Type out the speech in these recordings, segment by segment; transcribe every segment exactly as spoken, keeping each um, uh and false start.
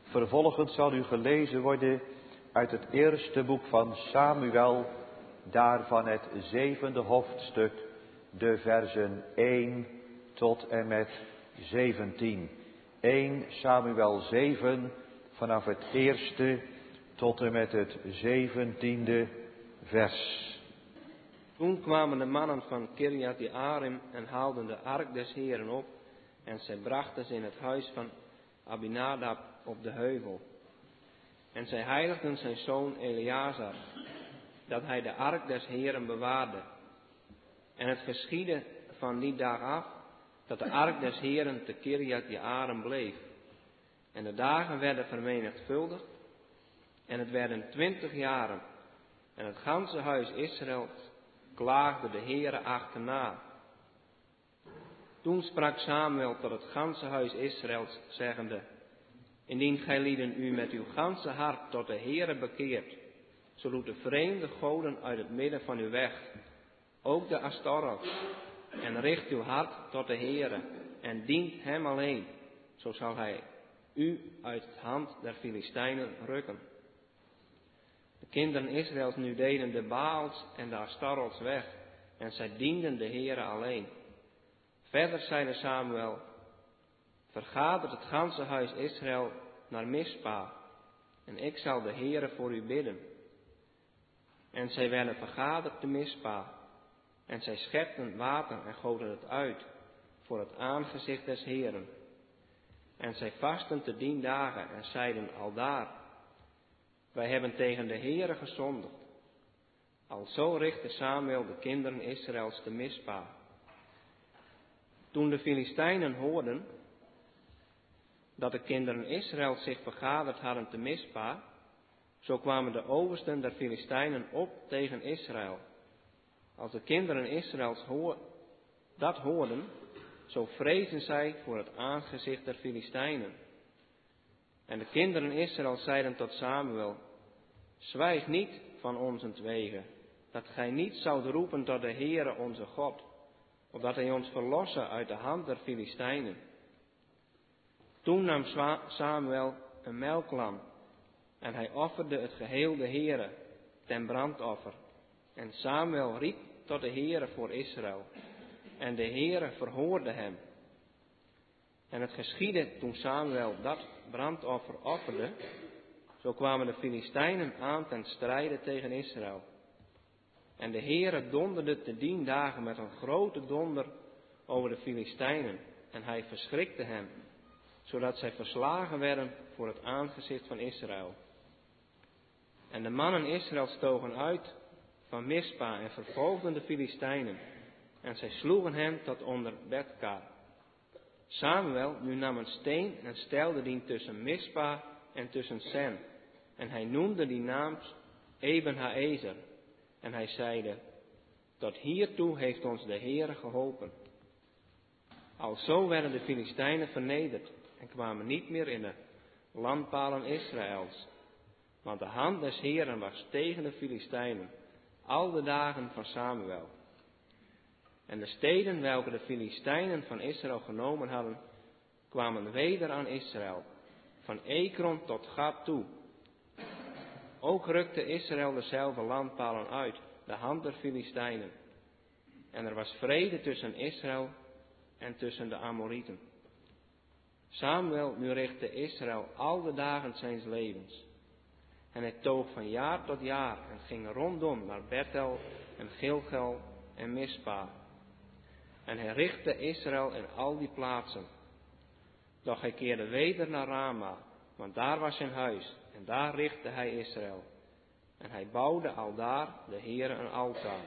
Vervolgens zal u gelezen worden uit het eerste boek van Samuel, daarvan het zevende hoofdstuk, de versen één tot en met zeventien. één Samuel zeven, vanaf het eerste tot en met het zeventiende vers. Toen kwamen de mannen van Kirjat Jearim en haalden de ark des Heeren op en zij brachten ze in het huis van Abinadab op de heuvel. En zij heiligden zijn zoon Eleazar, dat hij de ark des Heeren bewaarde. En het geschiedde van die dag af, dat de ark des Heeren te Kirjat Jearim bleef. En de dagen werden vermenigvuldigd, en het werden twintig jaren. En het ganse huis Israël klaagde de Heere achterna. Toen sprak Samuel tot het ganse huis Israëls, zeggende: Indien gij lieden u met uw ganse hart tot de Heere bekeert, zo doet de vreemde goden uit het midden van u weg, ook de Astarot, en richt uw hart tot de Heere, en dient hem alleen, zo zal hij u uit de hand der Filistijnen rukken. De kinderen Israëls nu deden de Baals en de Astarots weg, en zij dienden de Heere alleen. Verder zeide Samuel: Vergadert het ganse huis Israël naar Mispa, en ik zal de Heere voor u bidden. En zij werden vergaderd te Mispa, en zij schepten water en goten het uit voor het aangezicht des Heeren. En zij vasten te dien dagen en zeiden aldaar: Wij hebben tegen de Heere gezondigd. Alzo richtte Samuel de kinderen Israëls te Mispa. Toen de Filistijnen hoorden dat de kinderen Israëls zich vergaderd hadden te Mispa, zo kwamen de oversten der Filistijnen op tegen Israël. Als de kinderen Israëls hoor, dat hoorden, zo vrezen zij voor het aangezicht der Filistijnen. En de kinderen Israëls zeiden tot Samuel: Zwijg niet van onzentwege, dat gij niet zoudt roepen tot de Heere onze God, opdat hij ons verlosse uit de hand der Filistijnen. Toen nam Samuel een melklam, en hij offerde het geheel de Heere ten brandoffer. En Samuel riep tot de Heere voor Israël, en de Heere verhoorde hem. En het geschiedde toen Samuel dat brandoffer offerde, zo kwamen de Filistijnen aan ten strijde tegen Israël. En de Heere donderde te dien dagen met een grote donder over de Filistijnen, en hij verschrikte hem, zodat zij verslagen werden voor het aangezicht van Israël. En de mannen Israëls togen uit van Mispa en vervolgden de Filistijnen, en zij sloegen hen tot onder Betka. Samuel nu nam een steen en stelde die tussen Mispa en tussen Sen, en hij noemde die naam Eben-Haezer. En hij zeide: Tot hiertoe heeft ons de Heere geholpen. Alzo werden de Filistijnen vernederd en kwamen niet meer in de landpalen Israëls. Want de hand des Heeren was tegen de Filistijnen al de dagen van Samuel. En de steden welke de Filistijnen van Israël genomen hadden, kwamen weder aan Israël, van Ekron tot Gat toe. Ook rukte Israël dezelfde landpalen uit, de hand der Filistijnen. En er was vrede tussen Israël en tussen de Amorieten. Samuel nu richtte Israël al de dagen zijns levens. En hij toog van jaar tot jaar en ging rondom naar Bethel en Gilgal en Mispa. En hij richtte Israël in al die plaatsen. Doch hij keerde weder naar Rama, want daar was zijn huis, en daar richtte hij Israël. En hij bouwde aldaar de Heere een altaar.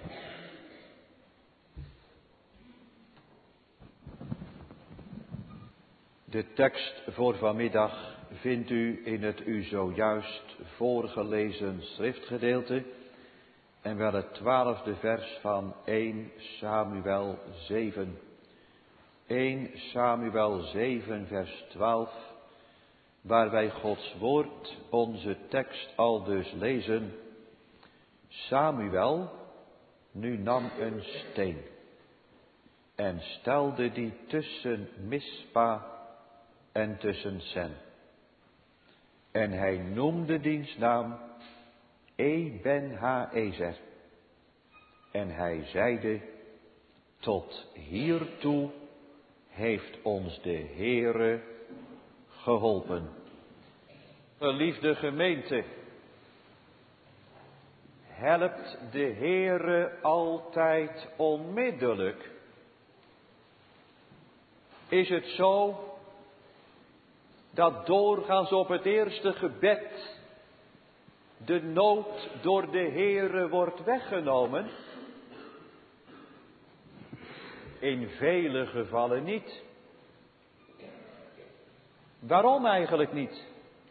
De tekst voor vanmiddag vindt u in het u zojuist voorgelezen schriftgedeelte, en wel het twaalfde vers van één Samuel zeven. één Samuel zeven vers twaalf, waar wij Gods woord, onze tekst al dus lezen. Samuel nu nam een steen en stelde die tussen Mispa en tussen Sen. En hij noemde diens naam Eben-Haezer. En hij zeide, tot hiertoe heeft ons de Heere geholpen. Geliefde gemeente, helpt de Heere altijd onmiddellijk? Is het zo dat doorgaans op het eerste gebed de nood door de Heere wordt weggenomen? In vele gevallen niet. Waarom eigenlijk niet?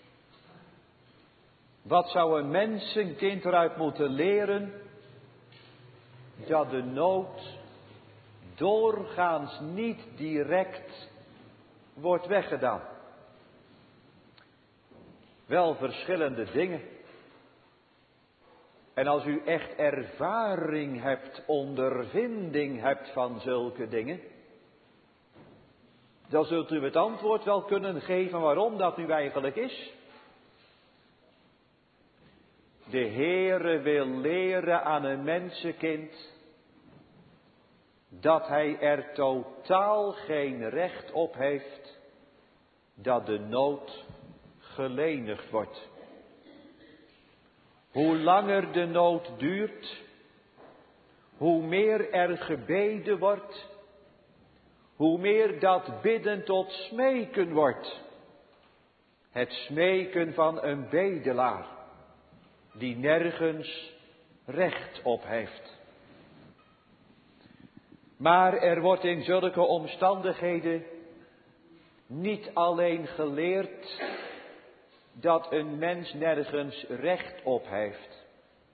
Wat zou een mensenkind eruit moeten leren? Dat de nood doorgaans niet direct wordt weggedaan. Wel verschillende dingen. En als u echt ervaring hebt, ondervinding hebt van zulke dingen, dan zult u het antwoord wel kunnen geven waarom dat nu eigenlijk is. De Heere wil leren aan een mensenkind dat hij er totaal geen recht op heeft dat de nood gelenigd wordt. Hoe langer de nood duurt, hoe meer er gebeden wordt, hoe meer dat bidden tot smeken wordt. Het smeken van een bedelaar die nergens recht op heeft. Maar er wordt in zulke omstandigheden niet alleen geleerd dat een mens nergens recht op heeft,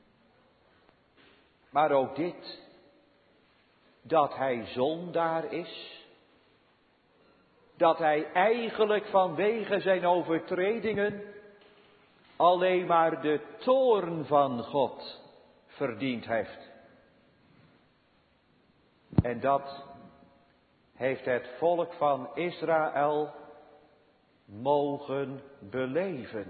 maar ook dit, dat hij zondaar is, dat hij eigenlijk vanwege zijn overtredingen alleen maar de toorn van God verdiend heeft. En dat heeft het volk van Israël mogen beleven.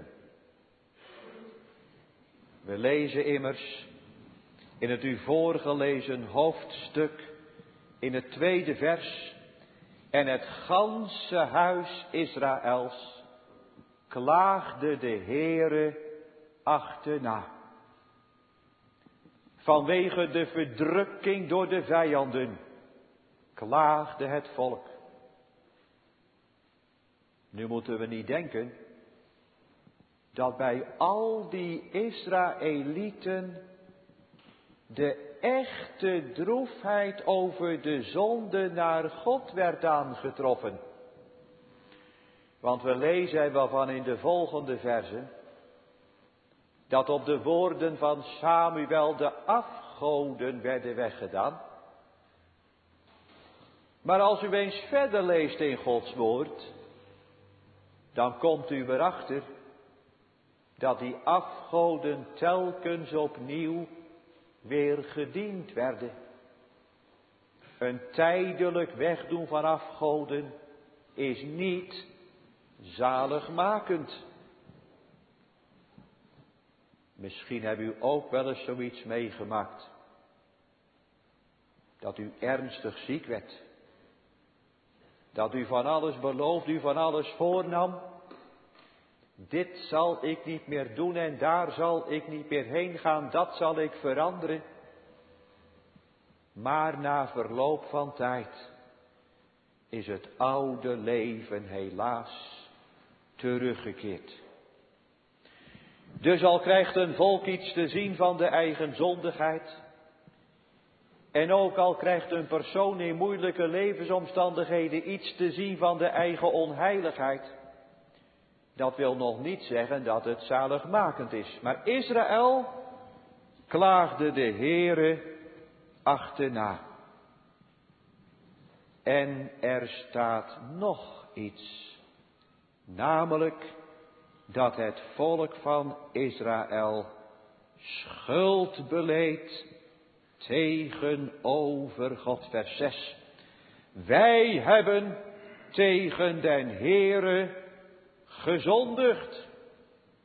We lezen immers in het u voorgelezen hoofdstuk in het tweede vers: en het ganse huis Israëls klaagde de Heere achterna. Vanwege de verdrukking door de vijanden klaagde het volk. Nu moeten we niet denken dat bij al die Israëlieten de echte droefheid over de zonde naar God werd aangetroffen. Want we lezen er wel van in de volgende versen dat op de woorden van Samuel de afgoden werden weggedaan. Maar als u eens verder leest in Gods woord, dan komt u erachter dat die afgoden telkens opnieuw weer gediend werden. Een tijdelijk wegdoen van afgoden is niet zaligmakend. Misschien hebt u ook wel eens zoiets meegemaakt. Dat u ernstig ziek werd. Dat u van alles beloofde, u van alles voornam. Dit zal ik niet meer doen en daar zal ik niet meer heen gaan, dat zal ik veranderen. Maar na verloop van tijd is het oude leven helaas teruggekeerd. Dus al krijgt een volk iets te zien van de eigen zondigheid, en ook al krijgt een persoon in moeilijke levensomstandigheden iets te zien van de eigen onheiligheid, dat wil nog niet zeggen dat het zaligmakend is. Maar Israël klaagde de Heere achterna. En er staat nog iets. Namelijk dat het volk van Israël schuld beleed tegenover God. Vers zes. Wij hebben tegen den Heere gezondigd.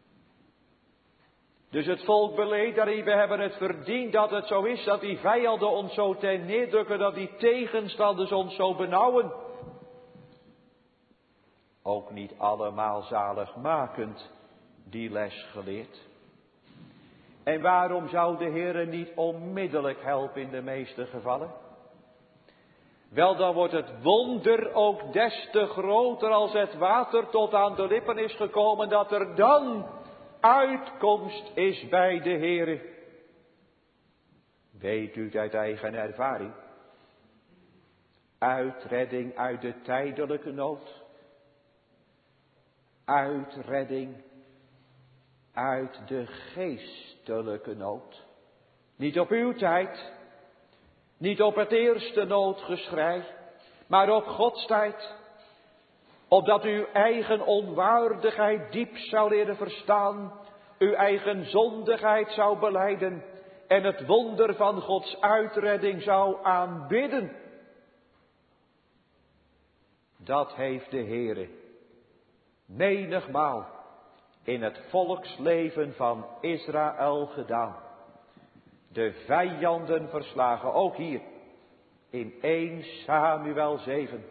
Dus het volk beleed daarin, we hebben het verdiend dat het zo is, dat die vijanden ons zo ten neerdrukken, dat die tegenstanders ons zo benauwen. Ook niet allemaal zaligmakend, die les geleerd. En waarom zou de Heere niet onmiddellijk helpen in de meeste gevallen? Wel, dan wordt het wonder ook des te groter als het water tot aan de lippen is gekomen, dat er dan uitkomst is bij de Heere. Weet u het uit eigen ervaring? Uitredding uit de tijdelijke nood. Uitredding uit de geestelijke nood. Niet op uw tijd, niet op het eerste noodgeschrei, maar op Gods tijd. Opdat u uw eigen onwaardigheid diep zou leren verstaan, uw eigen zondigheid zou belijden en het wonder van Gods uitredding zou aanbidden. Dat heeft de Heere menigmaal in het volksleven van Israël gedaan. De vijanden verslagen, ook hier in eerste Samuel zeven.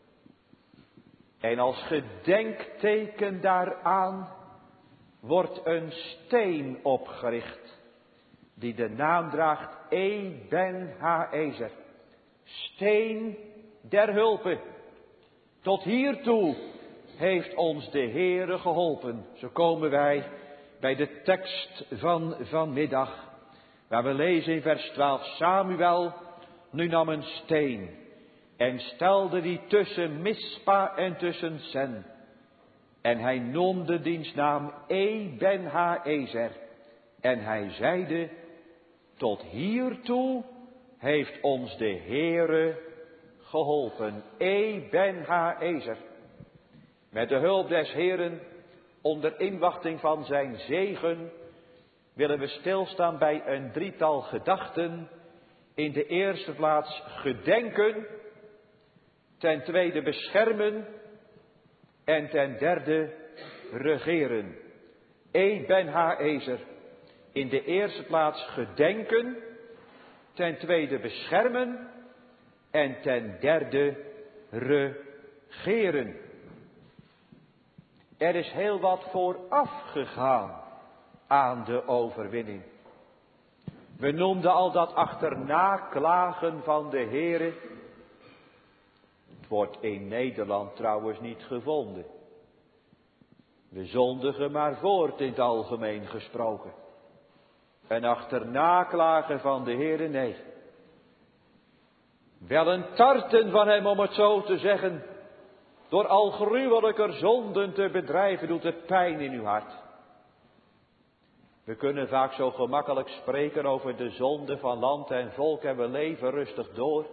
En als gedenkteken daaraan wordt een steen opgericht, die de naam draagt Eben-Haezer. Steen der hulpe. Tot hiertoe heeft ons de Heere geholpen. Zo komen wij bij de tekst van vanmiddag, waar we lezen in vers twaalf. Samuel nu nam een steen en stelde die tussen Mispa en tussen Sen. En hij noemde diens naam Eben-Haezer. En hij zeide, tot hiertoe heeft ons de Heere geholpen. Eben-Haezer. Met de hulp des Heeren, onder inwachting van zijn zegen, willen we stilstaan bij een drietal gedachten. In de eerste plaats gedenken, ten tweede beschermen en ten derde regeren. Eben-Haezer. In de eerste plaats gedenken, ten tweede beschermen en ten derde regeren. Er is heel wat vooraf gegaan aan de overwinning. We noemden al dat achterna klagen van de Heere. Het wordt in Nederland trouwens niet gevonden. We zondigen maar voort in het algemeen gesproken. Een achterna klagen van de Heere, nee. Wel een tarten van hem, om het zo te zeggen. Door al gruwelijker zonden te bedrijven doet het pijn in uw hart. We kunnen vaak zo gemakkelijk spreken over de zonde van land en volk en we leven rustig door.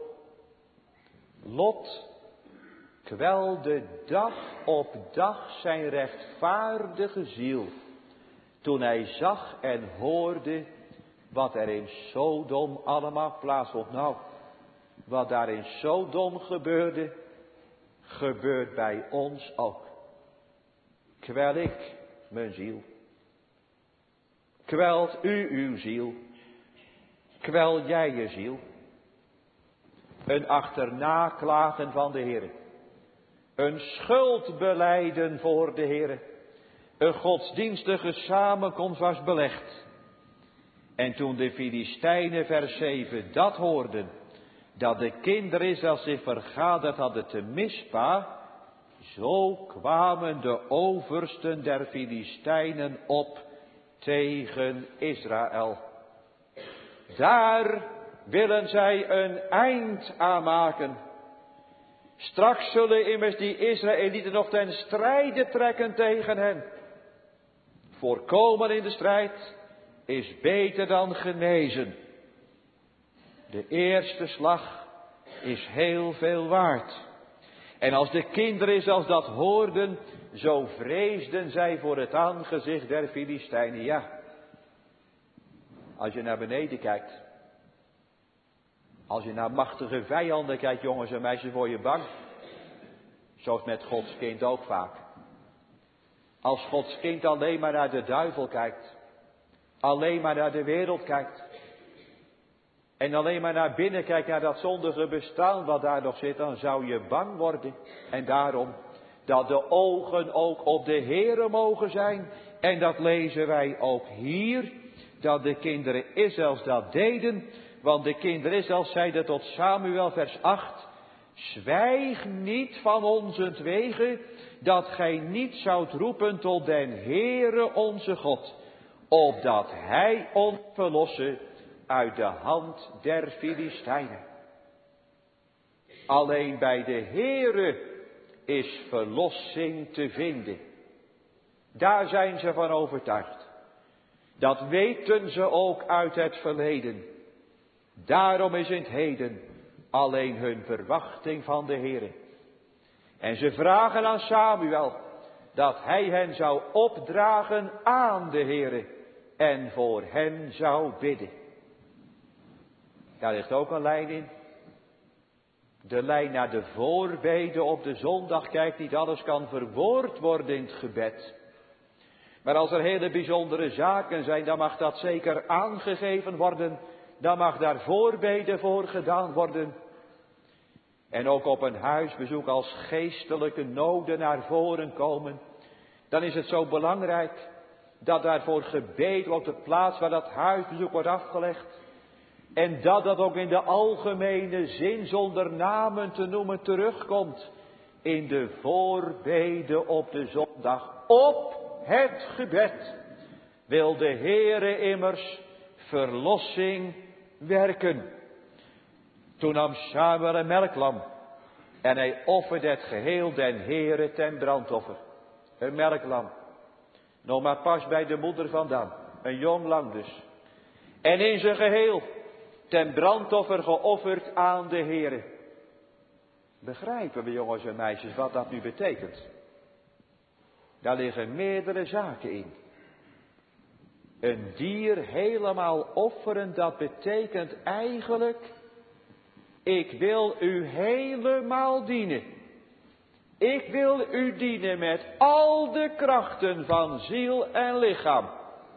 Lot kwelde dag op dag zijn rechtvaardige ziel, toen hij zag en hoorde wat er in Sodom allemaal plaatsvond. Nou, wat daar in Sodom gebeurde, gebeurt bij ons ook. Kwel ik mijn ziel? Kwelt u uw ziel? Kwel jij je ziel? Een achterna klagen van de Heere. Een schuldbelijden voor de Heere. Een godsdienstige samenkomst was belegd. En toen de Filistijnen vers zeven dat hoorden, dat de kinderen Israël zich vergaderd hadden te Mispa, zo kwamen de oversten der Filistijnen op tegen Israël. Daar willen zij een eind aan maken. Straks zullen immers die Israëlieten nog ten strijde trekken tegen hen. Voorkomen in de strijd is beter dan genezen. De eerste slag is heel veel waard. En als de kinderen Israëls dat hoorden, zo vreesden zij voor het aangezicht der Filistijnen. Ja, als je naar beneden kijkt, als je naar machtige vijanden kijkt, jongens en meisjes, word je bang. Zoals met Gods kind ook vaak. Als Gods kind alleen maar naar de duivel kijkt, alleen maar naar de wereld kijkt. En alleen maar naar binnen kijkt, naar dat zondige bestaan wat daar nog zit, dan zou je bang worden. En daarom dat de ogen ook op de Heere mogen zijn. En dat lezen wij ook hier, dat de kinderen Israëls dat deden. Want de kinderen Israëls zeiden tot Samuel, vers acht. Zwijg niet van onzentwege, dat gij niet zoudt roepen tot den Heere onze God, opdat hij ons verlosse uit de hand der Filistijnen. Alleen bij de Heere is verlossing te vinden. Daar zijn ze van overtuigd. Dat weten ze ook uit het verleden. Daarom is in het heden alleen hun verwachting van de Heere. En ze vragen aan Samuel dat hij hen zou opdragen aan de Heere en voor hen zou bidden. Daar ligt ook een lijn in. De lijn naar de voorbeden op de zondag. Kijk, niet alles kan verwoord worden in het gebed. Maar als er hele bijzondere zaken zijn, dan mag dat zeker aangegeven worden. Dan mag daar voorbeden voor gedaan worden. En ook op een huisbezoek als geestelijke noden naar voren komen. Dan is het zo belangrijk dat daarvoor gebeden op de plaats waar dat huisbezoek wordt afgelegd. En dat dat ook in de algemene zin zonder namen te noemen terugkomt. In de voorbeden op de zondag. Op het gebed wil de Heere immers verlossing werken. Toen nam Samuel een melklam en hij offerde het geheel den Heere ten brandoffer. Een melklam. Nog maar pas bij de moeder vandaan. Een jong lam dus. En in zijn geheel ten brandoffer geofferd aan de Heere. Begrijpen we, jongens en meisjes, wat dat nu betekent? Daar liggen meerdere zaken in. Een dier helemaal offeren, dat betekent eigenlijk: ik wil u helemaal dienen. Ik wil u dienen met al de krachten van ziel en lichaam.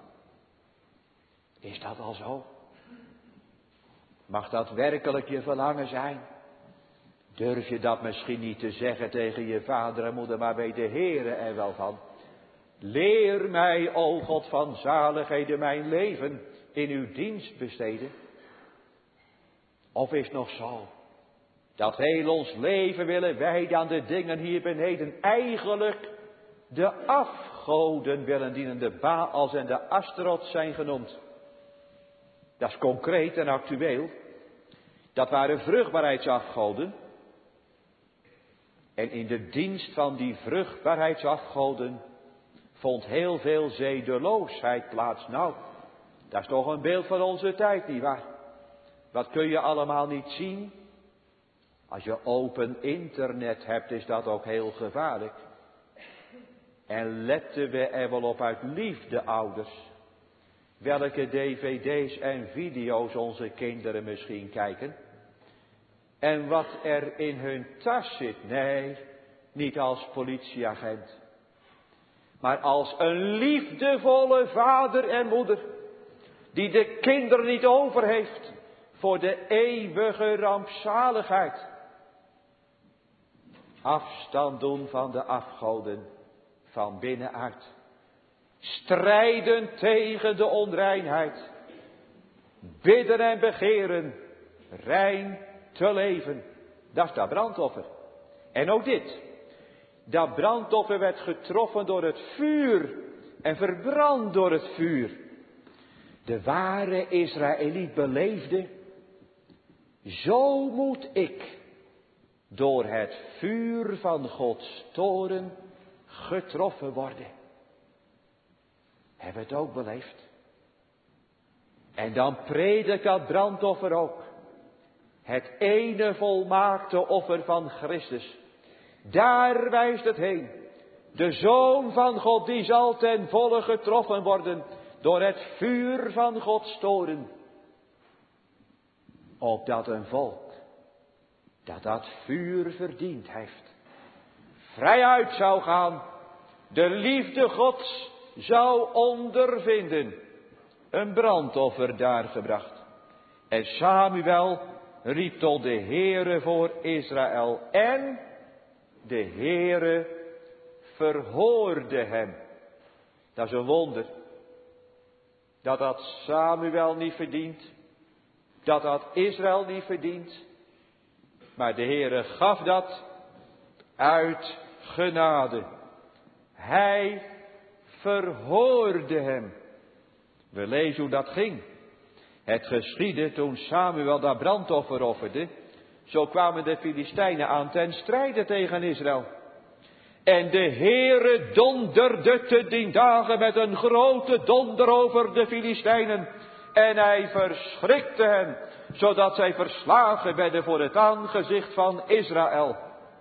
Is dat al zo? Mag dat werkelijk je verlangen zijn? Durf je dat misschien niet te zeggen tegen je vader en moeder, maar bij de Heere er wel van? Leer mij, o God van zaligheden, mijn leven in uw dienst besteden. Of is het nog zo dat heel ons leven willen wijden aan de dingen hier beneden, eigenlijk de afgoden willen dienen, de Baals en de Astaroth zijn genoemd. Dat is concreet en actueel. Dat waren vruchtbaarheidsafgoden. En in de dienst van die vruchtbaarheidsafgoden vond heel veel zedeloosheid plaats. Nou, dat is toch een beeld van onze tijd, nietwaar? Wat kun je allemaal niet zien? Als je open internet hebt, is dat ook heel gevaarlijk. En letten we er wel op uit liefde, ouders, welke dvd's en video's onze kinderen misschien kijken. En wat er in hun tas zit. Nee, niet als politieagent. Maar als een liefdevolle vader en moeder. Die de kinderen niet over heeft voor de eeuwige rampzaligheid. Afstand doen van de afgoden van binnenuit. Strijden tegen de onreinheid. Bidden en begeren rein te leven. Dat is dat brandoffer. En ook dit. Dat brandoffer werd getroffen door het vuur en verbrand door het vuur. De ware Israëliet beleefde: zo moet ik door het vuur van Gods toorn getroffen worden. Hebben we het ook beleefd? En dan predikt dat brandoffer ook. Het ene volmaakte offer van Christus. Daar wijst het heen. De Zoon van God, die zal ten volle getroffen worden door het vuur van Gods toorn. Opdat een volk dat dat vuur verdiend heeft, vrijuit zou gaan, de liefde Gods zou ondervinden een brandoffer daar gebracht. En Samuel riep tot de Heere voor Israël. En de Heere verhoorde hem. Dat is een wonder. Dat had Samuel niet verdiend. Dat had Israël niet verdiend. Maar de Heere gaf dat uit genade. Hij verhoorde hem. We lezen hoe dat ging. Het geschiedde toen Samuel dat brandoffer offerde. Zo kwamen de Filistijnen aan ten strijde tegen Israël. En de Heere donderde te dien dagen met een grote donder over de Filistijnen. En hij verschrikte hen, zodat zij verslagen werden voor het aangezicht van Israël.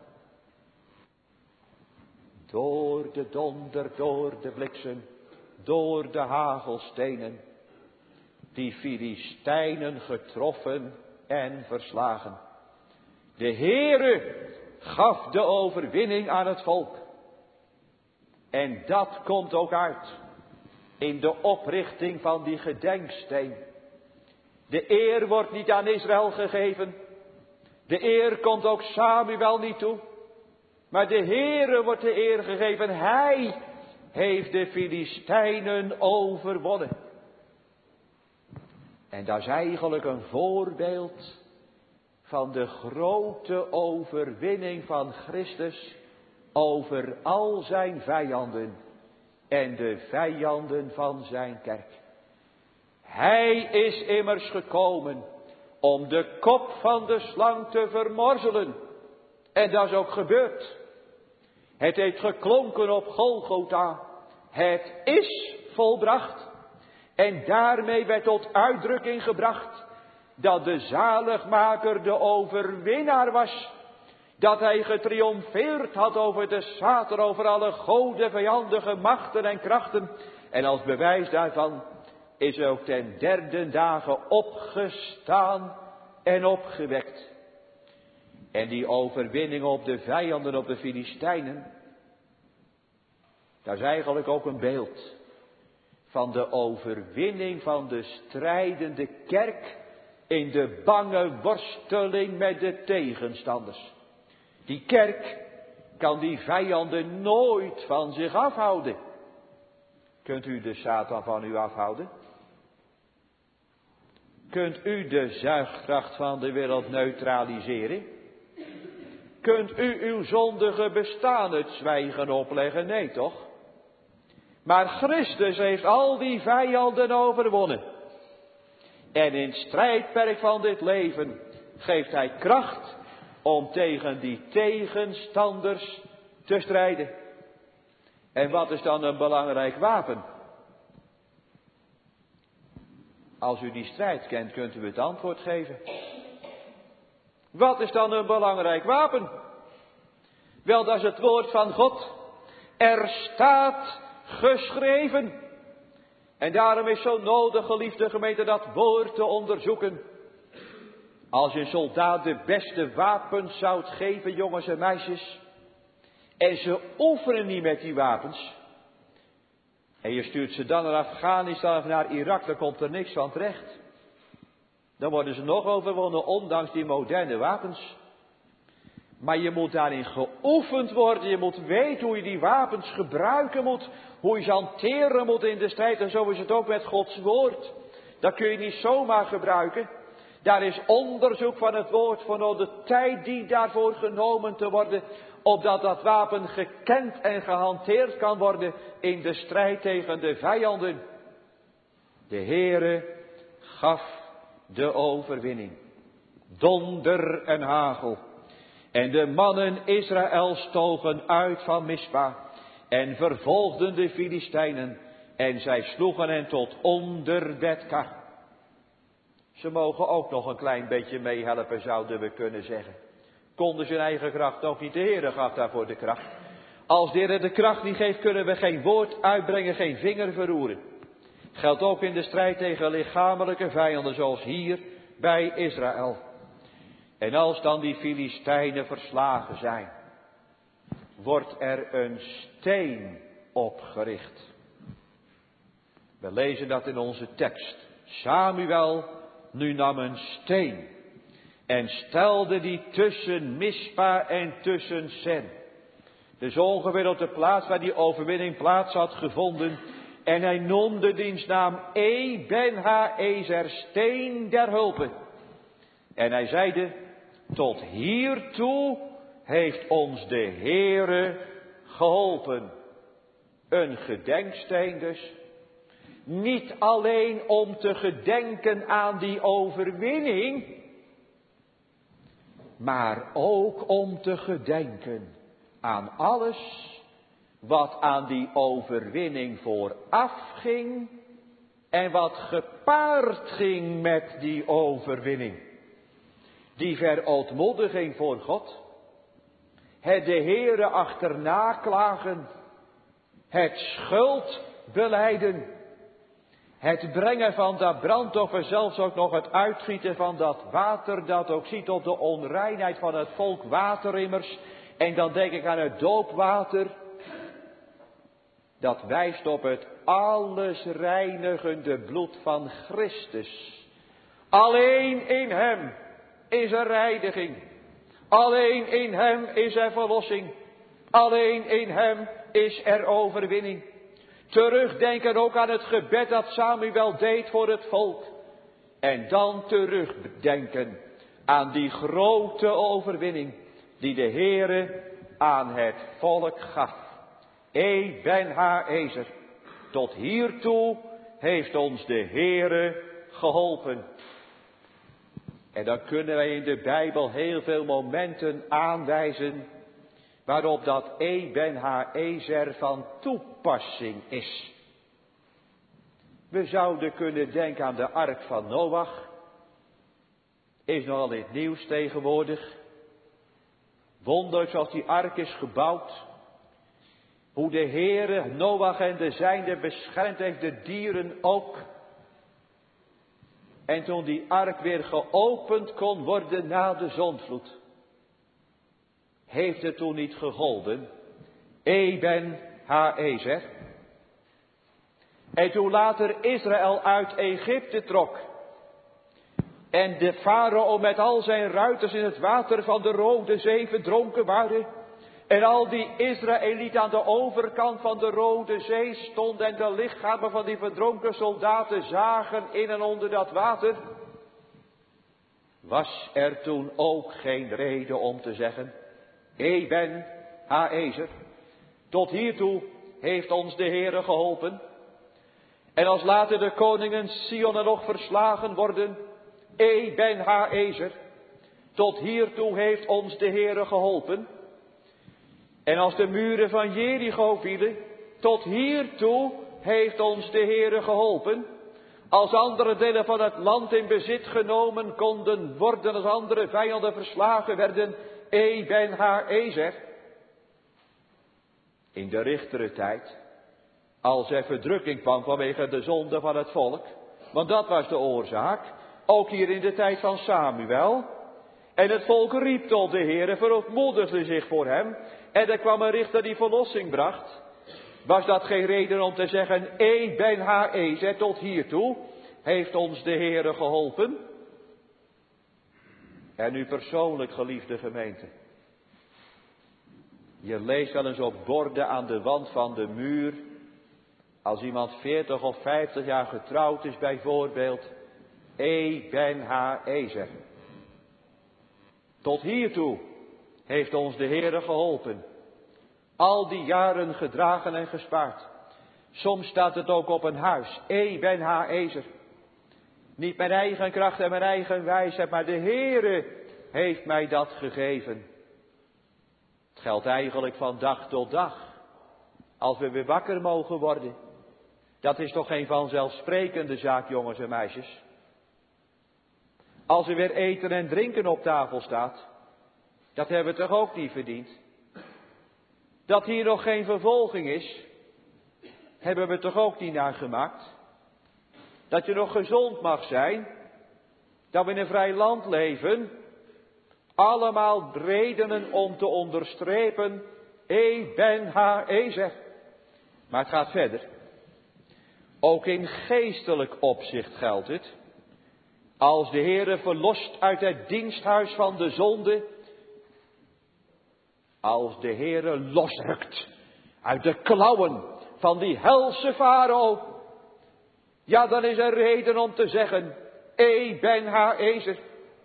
Door de donder, door de bliksem, door de hagelstenen. Die Filistijnen getroffen en verslagen. De Heere gaf de overwinning aan het volk. En dat komt ook uit in de oprichting van die gedenksteen. De eer wordt niet aan Israël gegeven. De eer komt ook Samuel niet toe. Maar de Heere wordt de eer gegeven. Hij heeft de Filistijnen overwonnen. En dat is eigenlijk een voorbeeld van de grote overwinning van Christus over al zijn vijanden en de vijanden van zijn kerk. Hij is immers gekomen om de kop van de slang te vermorzelen. En dat is ook gebeurd. Het heeft geklonken op Golgotha. Het is volbracht. En daarmee werd tot uitdrukking gebracht dat de zaligmaker de overwinnaar was. Dat hij getriomfeerd had over de Satan, over alle goden, vijandige machten en krachten. En als bewijs daarvan is hij ook ten derde dagen opgestaan en opgewekt. En die overwinning op de vijanden, op de Filistijnen, dat is eigenlijk ook een beeld van de overwinning van de strijdende kerk in de bange worsteling met de tegenstanders. Die kerk kan die vijanden nooit van zich afhouden. Kunt u de Satan van u afhouden? Kunt u de zuigkracht van de wereld neutraliseren? Kunt u uw zondige bestaan het zwijgen opleggen? Nee, toch? Maar Christus heeft al die vijanden overwonnen. En in het strijdperk van dit leven geeft hij kracht om tegen die tegenstanders te strijden. En wat is dan een belangrijk wapen? Als u die strijd kent, kunt u het antwoord geven. Wat is dan een belangrijk wapen? Wel, dat is het woord van God. Er staat geschreven. En daarom is zo nodig, geliefde gemeente, dat woord te onderzoeken. Als je een soldaat de beste wapens zou geven, jongens en meisjes, en ze oefenen niet met die wapens, en je stuurt ze dan naar Afghanistan of naar Irak, dan komt er niks van terecht. Dan worden ze nog overwonnen, ondanks die moderne wapens. Maar je moet daarin geoefend worden, je moet weten hoe je die wapens gebruiken moet, hoe je ze hanteren moet in de strijd. En zo is het ook met Gods woord. Dat kun je niet zomaar gebruiken. Daar is onderzoek van het woord voor nodig, de tijd die daarvoor genomen te worden, opdat dat wapen gekend en gehanteerd kan worden in de strijd tegen de vijanden. De Heere gaf de overwinning. Donder en hagel. En de mannen Israëls togen uit van Mispa en vervolgden de Filistijnen en zij sloegen hen tot onder Betka. Ze mogen ook nog een klein beetje meehelpen, zouden we kunnen zeggen. Konden ze hun eigen kracht ook niet, de Heere gaf daarvoor de kracht. Als de Heere de kracht niet geeft, kunnen we geen woord uitbrengen, geen vinger verroeren. Geldt ook in de strijd tegen lichamelijke vijanden, zoals hier bij Israël. En als dan die Filistijnen verslagen zijn, wordt er een steen opgericht. We lezen dat in onze tekst. Samuel nu nam een steen en stelde die tussen Mispa en tussen Sen. Dus ongeveer op de plaats waar die overwinning plaats had gevonden. En hij noemde diens naam Eben-Haezer, steen der hulpe. En hij zeide, tot hiertoe heeft ons de Heere geholpen. Een gedenksteen dus. Niet alleen om te gedenken aan die overwinning, maar ook om te gedenken aan alles wat aan die overwinning vooraf ging en wat gepaard ging met die overwinning. Die verootmoediging voor God, het de Heere achterna klagen, het schuld belijden, het brengen van dat brandoffer, zelfs ook nog het uitgieten van dat water, dat ook ziet op de onreinheid van het volk waterimmers. En dan denk ik aan het doopwater. Dat wijst op het alles reinigende bloed van Christus. Alleen in hem is er reiniging. Alleen in hem is er verlossing. Alleen in hem is er overwinning. Terugdenken ook aan het gebed dat Samuel deed voor het volk. En dan terugdenken aan die grote overwinning die de Heere aan het volk gaf. Eben-Haezer, tot hiertoe heeft ons de Heere geholpen. En dan kunnen wij in de Bijbel heel veel momenten aanwijzen waarop dat Eben-Haezer van toepassing is. We zouden kunnen denken aan de ark van Noach. Is nogal in het nieuws tegenwoordig. Wonderlijk zoals die ark is gebouwd. Hoe de Heere Noach en de zijnde beschermd heeft, de dieren ook. En toen die ark weer geopend kon worden na de zondvloed, heeft het toen niet gegolden. Eben-Haezer. En toen later Israël uit Egypte trok. En de farao met al zijn ruiters in het water van de Rode Zee verdronken waren. En al die Israëlieten aan de overkant van de Rode Zee stonden en de lichamen van die verdronken soldaten zagen in en onder dat water. Was er toen ook geen reden om te zeggen, Eben-Haezer, tot hiertoe heeft ons de Heere geholpen. En als later de koningen Sion en nog verslagen worden, Eben-Haezer, tot hiertoe heeft ons de Heere geholpen. En als de muren van Jericho vielen, tot hiertoe heeft ons de Heere geholpen. Als andere delen van het land in bezit genomen konden worden, als andere vijanden verslagen werden, Eben-Haezer. In de richtere tijd, als er verdrukking kwam vanwege de zonde van het volk, want dat was de oorzaak, ook hier in de tijd van Samuel. En het volk riep tot de Heere, verootmoedigde zich voor hem. En er kwam een richter die verlossing bracht. Was dat geen reden om te zeggen, Eben-Haezer, tot hiertoe heeft ons de Heere geholpen? En nu persoonlijk, geliefde gemeente. Je leest wel eens op borden aan de wand van de muur. Als iemand veertig of vijftig jaar getrouwd is bijvoorbeeld. Eben-Haezer. Tot hiertoe heeft ons de Heere geholpen. Al die jaren gedragen en gespaard. Soms staat het ook op een huis. Eben-Haezer. Niet mijn eigen kracht en mijn eigen wijsheid, maar de Heere heeft mij dat gegeven. Het geldt eigenlijk van dag tot dag. Als we weer wakker mogen worden. Dat is toch geen vanzelfsprekende zaak, jongens en meisjes. Als er weer eten en drinken op tafel staat. Dat hebben we toch ook niet verdiend. Dat hier nog geen vervolging is. Hebben we toch ook niet nagemaakt. Dat je nog gezond mag zijn. Dat we in een vrij land leven. Allemaal redenen om te onderstrepen. Eben-Haezer. Maar het gaat verder. Ook in geestelijk opzicht geldt het. Als de Heere verlost uit het diensthuis van de zonde. Als de Heere losrukt uit de klauwen van die helse farao. Ja, dan is er reden om te zeggen, ik ben haar ezer.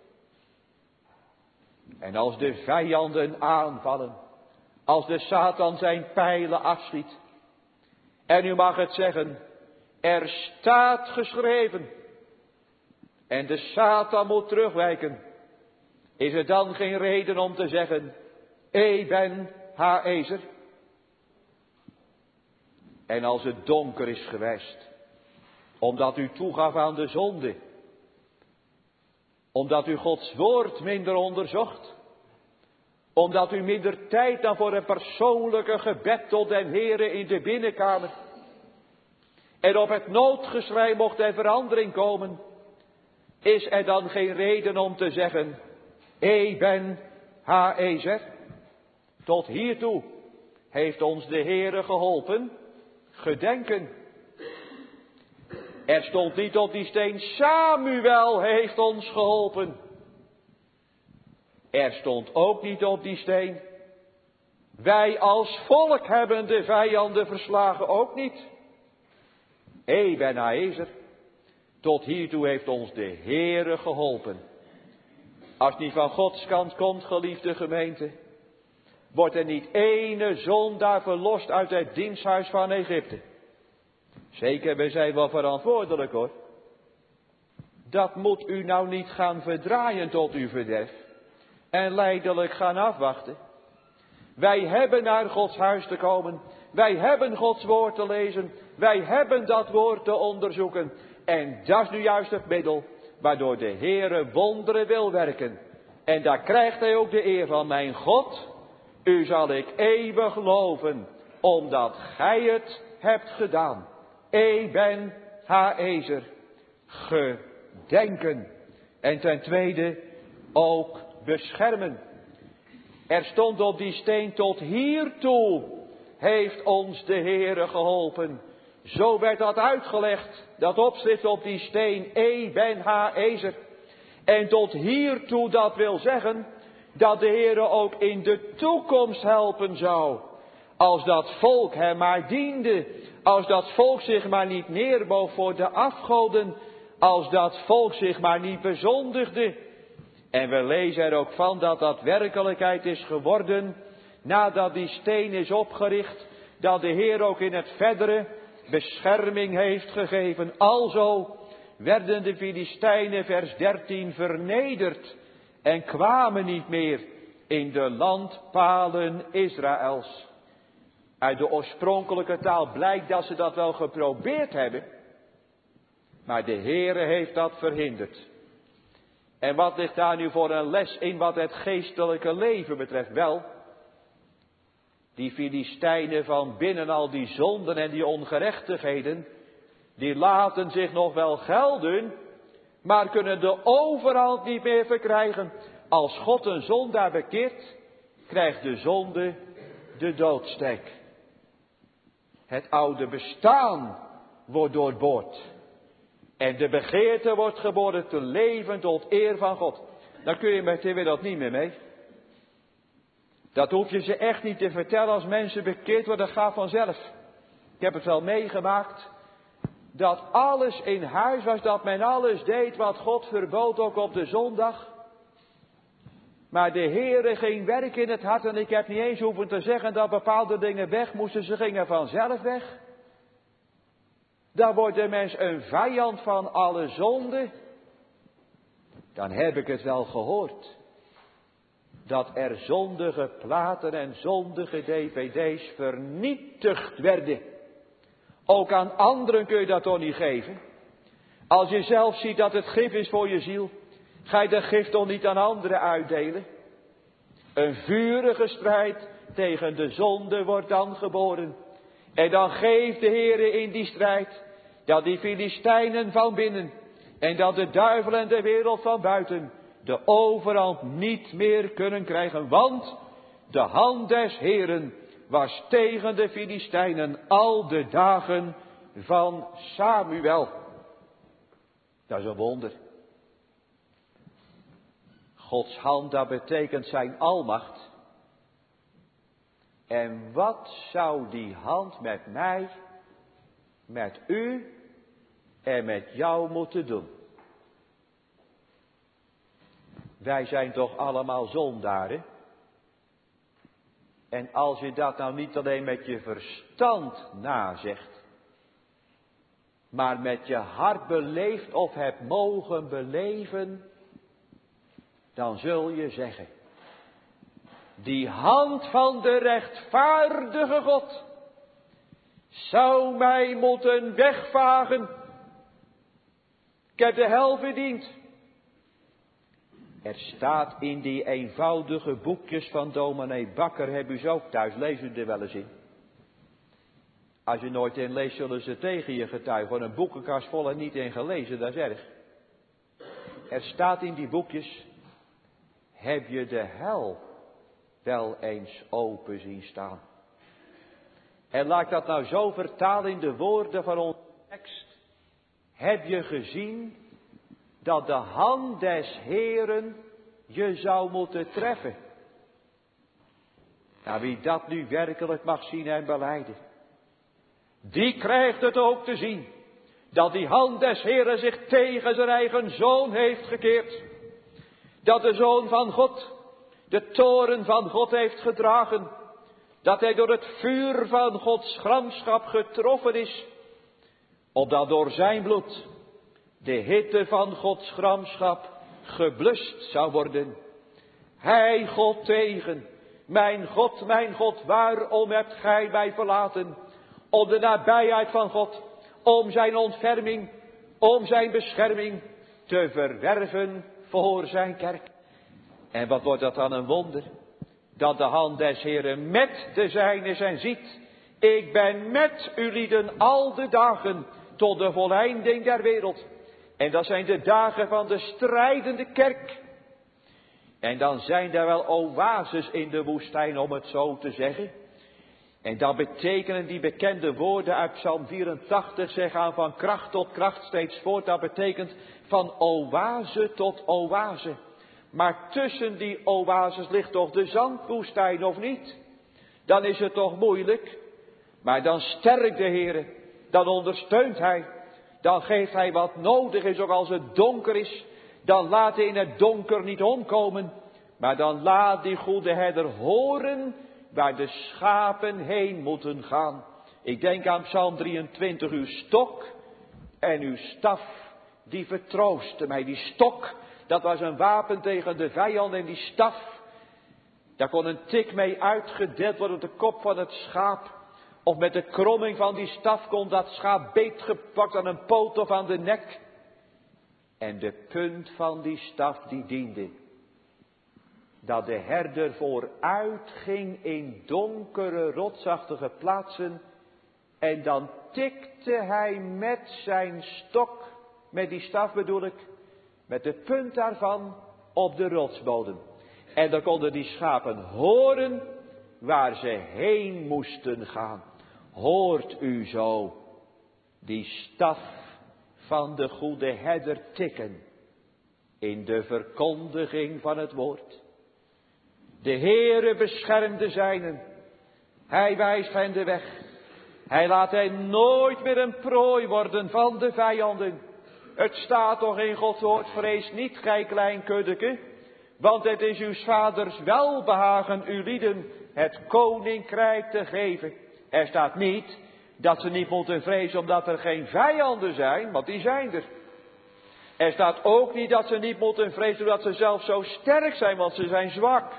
En als de vijanden aanvallen, als de Satan zijn pijlen afschiet. En u mag het zeggen, er staat geschreven. En de Satan moet terugwijken. Is er dan geen reden om te zeggen, ik ben haar ezer? En als het donker is geweest, omdat u toegaf aan de zonde, omdat u Gods woord minder onderzocht, omdat u minder tijd dan voor een persoonlijke gebed tot den Heere in de binnenkamer, en op het noodgeschrei mocht er verandering komen, is er dan geen reden om te zeggen, ik ben haar ezer? Tot hiertoe heeft ons de Heere geholpen. Gedenken. Er stond niet op die steen, Samuel heeft ons geholpen. Er stond ook niet op die steen, wij als volk hebben de vijanden verslagen, ook niet. Ik ben haar ezer. Tot hiertoe heeft ons de Heere geholpen. Als het niet van Gods kant komt, geliefde gemeente, wordt er niet ene zondaar verlost uit het diensthuis van Egypte. Zeker, wij zijn wel verantwoordelijk hoor. Dat moet u nou niet gaan verdraaien tot uw verderf. En lijdelijk gaan afwachten. Wij hebben naar Gods huis te komen. Wij hebben Gods woord te lezen. Wij hebben dat woord te onderzoeken. En dat is nu juist het middel waardoor de Heere wonderen wil werken. En daar krijgt hij ook de eer van, mijn God. U zal ik eeuwig loven, omdat gij het hebt gedaan. Ik ben haar ezer. Gedenken. En ten tweede ook beschermen. Er stond op die steen, tot hiertoe heeft ons de Heere geholpen. Zo werd dat uitgelegd, dat opschrift op die steen, ik ben haar ezer. En tot hiertoe, dat wil zeggen dat de Heere ook in de toekomst helpen zou. Als dat volk hem maar diende, als dat volk zich maar niet neerboog voor de afgoden, als dat volk zich maar niet bezondigde. En we lezen er ook van dat dat werkelijkheid is geworden, nadat die steen is opgericht, dat de Heer ook in het verdere bescherming heeft gegeven. Alzo werden de Filistijnen, vers dertien, vernederd en kwamen niet meer in de landpalen Israëls. Uit de oorspronkelijke taal blijkt dat ze dat wel geprobeerd hebben, maar de Heere heeft dat verhinderd. En wat ligt daar nu voor een les in wat het geestelijke leven betreft? Wel, die Filistijnen van binnen al die zonden en die ongerechtigheden, die laten zich nog wel gelden, maar kunnen de overhand niet meer verkrijgen. Als God een zondaar bekeert, krijgt de zonde de doodsteek. Het oude bestaan wordt doorboord. En de begeerte wordt geboren te leven tot eer van God. Dan kun je met de wereld niet meer mee. Dat hoef je ze echt niet te vertellen als mensen bekeerd worden, dat gaat vanzelf. Ik heb het wel meegemaakt. Dat alles in huis was, dat men alles deed wat God verbood, ook op de zondag. Maar de Heere ging werk in het hart en ik heb niet eens hoeven te zeggen dat bepaalde dingen weg moesten, ze gingen vanzelf weg. Dan wordt de mens een vijand van alle zonde. Dan heb ik het wel gehoord. Dat er zondige platen en zondige dvd's vernietigd werden. Ook aan anderen kun je dat toch niet geven. Als je zelf ziet dat het gif is voor je ziel, ga je de gif toch niet aan anderen uitdelen. Een vurige strijd tegen de zonde wordt dan geboren. En dan geeft de Heere in die strijd dat die Filistijnen van binnen en dat de duivel en de wereld van buiten de overhand niet meer kunnen krijgen. Want de hand des Heeren was tegen de Filistijnen al de dagen van Samuel. Dat is een wonder. Gods hand, dat betekent zijn almacht. En wat zou die hand met mij, met u en met jou moeten doen? Wij zijn toch allemaal zondaren? En als je dat nou niet alleen met je verstand nazegt, maar met je hart beleeft of hebt mogen beleven, dan zul je zeggen, die hand van de rechtvaardige God zou mij moeten wegvagen. Ik heb de hel verdiend. Er staat in die eenvoudige boekjes van dominee Bakker, heb u ze ook thuis, lees u er wel eens in. Als je nooit in leest, zullen ze tegen je getuigen. Een boekenkast vol en niet in gelezen, dat is erg. Er staat in die boekjes, heb je de hel wel eens open zien staan? En laat ik dat nou zo vertalen in de woorden van onze tekst. Heb je gezien dat de hand des Heeren je zou moeten treffen? Nou, wie dat nu werkelijk mag zien en belijden, die krijgt het ook te zien, dat die hand des Heeren zich tegen zijn eigen zoon heeft gekeerd. Dat de Zoon van God de toorn van God heeft gedragen. Dat hij door het vuur van Gods gramschap getroffen is. Opdat door zijn bloed de hitte van Gods gramschap geblust zou worden. Hij God tegen, mijn God, mijn God, waarom hebt gij mij verlaten? Om de nabijheid van God, om zijn ontferming, om zijn bescherming te verwerven voor zijn kerk. En wat wordt dat dan een wonder? Dat de hand des Heeren met de zijnen zijn ziet. Ik ben met u lieden al de dagen tot de voleinding der wereld. En dat zijn de dagen van de strijdende kerk. En dan zijn er wel oases in de woestijn, om het zo te zeggen. En dat betekenen die bekende woorden uit Psalm vierentachtig, zeg aan van kracht tot kracht steeds voort. Dat betekent van oase tot oase. Maar tussen die oases ligt toch de zandwoestijn, of niet? Dan is het toch moeilijk. Maar dan sterkt de Heer, dan ondersteunt Hij. Dan geeft Hij wat nodig is, ook als het donker is. Dan laat Hij in het donker niet omkomen. Maar dan laat die goede herder horen waar de schapen heen moeten gaan. Ik denk aan Psalm drieëntwintig, uw stok en uw staf, die vertroosten mij. Die stok, dat was een wapen tegen de vijand, en die staf, daar kon een tik mee uitgedeeld worden op de kop van het schaap. Of met de kromming van die staf kon dat schaap beetgepakt aan een poot of aan de nek. En de punt van die staf die diende, dat de herder vooruit ging in donkere rotsachtige plaatsen. En dan tikte hij met zijn stok, met die staf bedoel ik, met de punt daarvan op de rotsbodem. En dan konden die schapen horen waar ze heen moesten gaan. Hoort u zo die staf van de goede herder tikken in de verkondiging van het woord. De Heere beschermt de zijnen. Hij wijst hen de weg. Hij laat hen nooit meer een prooi worden van de vijanden. Het staat toch in Gods woord, vrees niet, gij klein kuddeke, want het is uw vaders welbehagen uw lieden het koninkrijk te geven. Er staat niet dat ze niet moeten vrezen omdat er geen vijanden zijn, want die zijn er. Er staat ook niet dat ze niet moeten vrezen omdat ze zelf zo sterk zijn, want ze zijn zwak.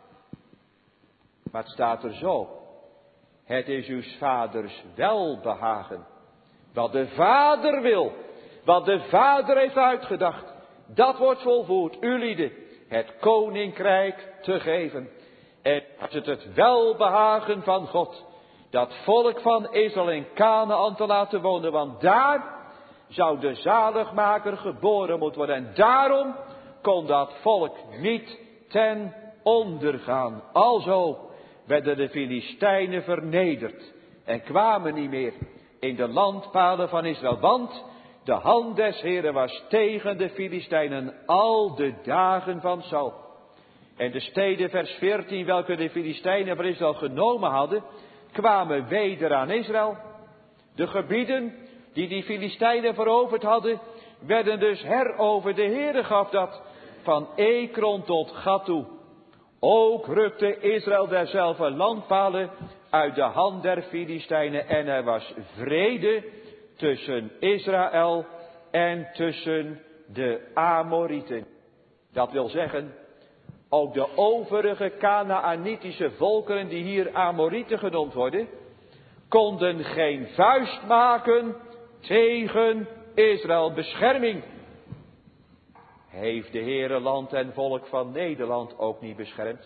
Maar het staat er zo. Het is uw vaders welbehagen. Wat de Vader wil, wat de Vader heeft uitgedacht, dat wordt volvoerd. U lieden, het koninkrijk te geven. En is het het welbehagen van God, dat volk van Israël in Kanaän te laten wonen. Want daar zou de zaligmaker geboren moeten worden. En daarom kon dat volk niet ten onder gaan. Alzo werden de Filistijnen vernederd en kwamen niet meer in de landpalen van Israël. Want de hand des Heeren was tegen de Filistijnen al de dagen van Saul. En de steden, vers veertien, welke de Filistijnen van Israël genomen hadden, kwamen weder aan Israël. De gebieden die die Filistijnen veroverd hadden, werden dus heroverd. De Heere gaf dat van Ekron tot Gat toe. Ook rukte Israël derzelfde landpalen uit de hand der Filistijnen. En er was vrede tussen Israël en tussen de Amorieten. Dat wil zeggen, ook de overige Kanaanitische volkeren die hier Amorieten genoemd worden, konden geen vuist maken tegen Israël. Bescherming. Heeft de Heere land en volk van Nederland ook niet beschermd?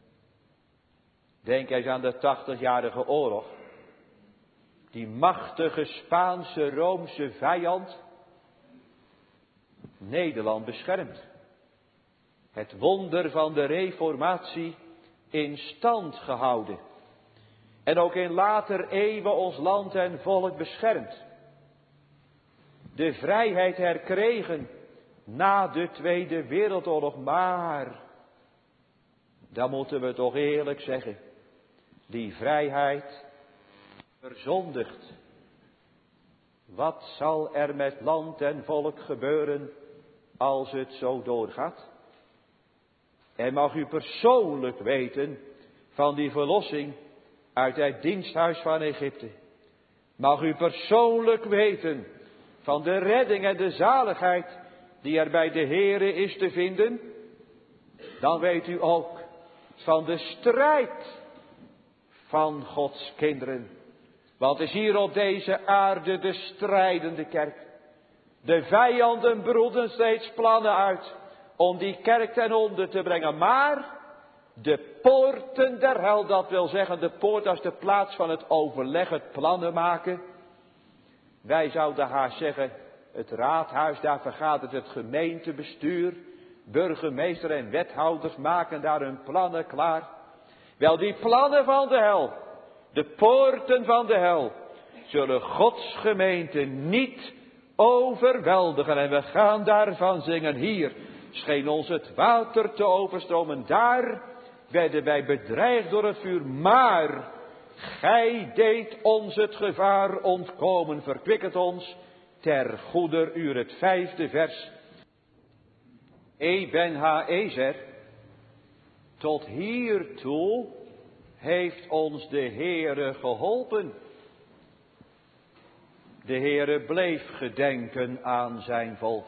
Denk eens aan de tachtigjarige oorlog. Die machtige Spaanse Roomse vijand Nederland beschermt. Het wonder van de reformatie in stand gehouden. En ook in later eeuwen ons land en volk beschermd. De vrijheid herkregen na de Tweede Wereldoorlog. Maar, dan moeten we toch eerlijk zeggen, die vrijheid verzondigt. Wat zal er met land en volk gebeuren als het zo doorgaat? En mag u persoonlijk weten van die verlossing uit het diensthuis van Egypte. Mag u persoonlijk weten van de redding en de zaligheid die er bij de Heere is te vinden. Dan weet u ook van de strijd van Gods kinderen. Want het is hier op deze aarde de strijdende kerk. De vijanden broeden steeds plannen uit om die kerk ten onder te brengen. Maar de poorten der hel, dat wil zeggen de poort als de plaats van het overleg, het plannen maken. Wij zouden haast zeggen, het raadhuis, daar vergadert het gemeentebestuur. Burgemeester en wethouders maken daar hun plannen klaar. Wel, die plannen van de hel, de poorten van de hel, zullen Gods gemeente niet overweldigen. En we gaan daarvan zingen. Hier scheen ons het water te overstromen. Daar werden wij bedreigd door het vuur. Maar gij deed ons het gevaar ontkomen. Verkwik het ons ter goeder uur. Het vijfde vers. Eben ha-ezer. Tot hiertoe heeft ons de Heere geholpen. De Heere bleef gedenken aan zijn volk.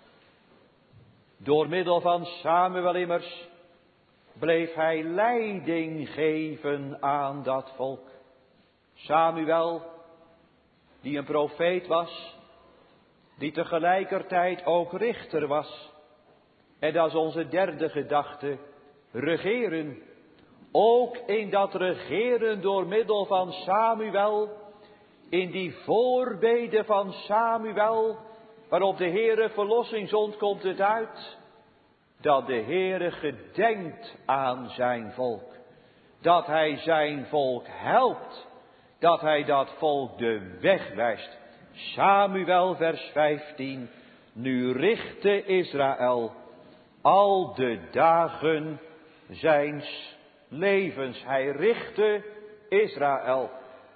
Door middel van Samuel immers bleef hij leiding geven aan dat volk. Samuel, die een profeet was, die tegelijkertijd ook richter was. En dat is onze derde gedachte, regeren. Ook in dat regeren door middel van Samuel, in die voorbeden van Samuel, waarop de Heere verlossing zond, komt het uit dat de Heere gedenkt aan zijn volk. Dat hij zijn volk helpt. Dat hij dat volk de weg wijst. Samuel vers vijftien. Nu richtte Israël al de dagen zijns levens. Hij richtte Israël.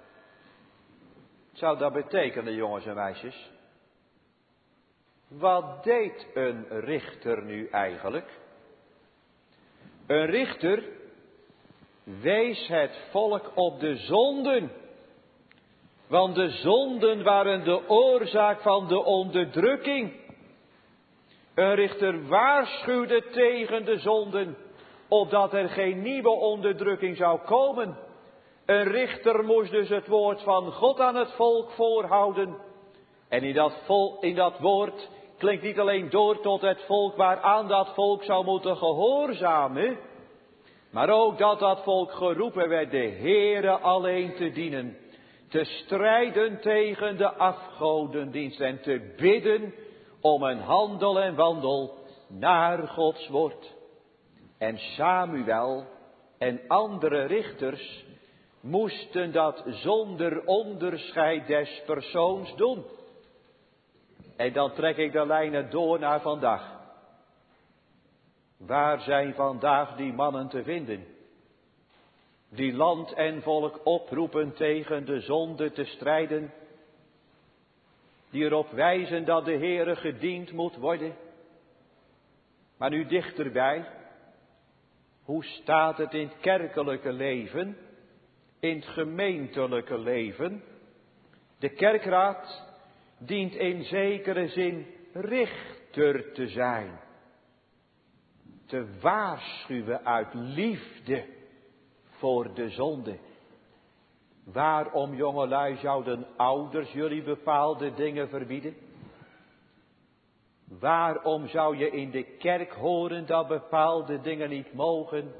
Zou dat betekenen, jongens en meisjes? Wat deed een richter nu eigenlijk? Een richter wees het volk op de zonden. Want de zonden waren de oorzaak van de onderdrukking. Een richter waarschuwde tegen de zonden, opdat er geen nieuwe onderdrukking zou komen. Een richter moest dus het woord van God aan het volk voorhouden. En in dat, vol, in dat woord klinkt niet alleen door tot het volk waaraan dat volk zou moeten gehoorzamen, maar ook dat dat volk geroepen werd de Heere alleen te dienen, te strijden tegen de afgodendienst en te bidden om een handel en wandel naar Gods woord. En Samuel en andere richters moesten dat zonder onderscheid des persoons doen. En dan trek ik de lijnen door naar vandaag. Waar zijn vandaag die mannen te vinden? Die land en volk oproepen tegen de zonde te strijden. Die erop wijzen dat de Heere gediend moet worden. Maar nu dichterbij. Hoe staat het in het kerkelijke leven? In het gemeentelijke leven? De kerkraad dient in zekere zin richter te zijn. Te waarschuwen uit liefde voor de zonde. Waarom, jongelui, zouden ouders jullie bepaalde dingen verbieden? Waarom zou je in de kerk horen dat bepaalde dingen niet mogen?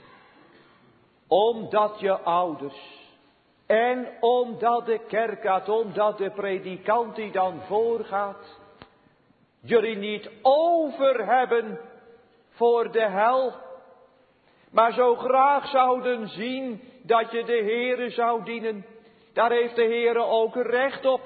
Omdat je ouders en omdat de kerkraad, omdat de predikant die dan voorgaat, jullie niet over hebben voor de hel, maar zo graag zouden zien dat je de Heere zou dienen. Daar heeft de Heere ook recht op.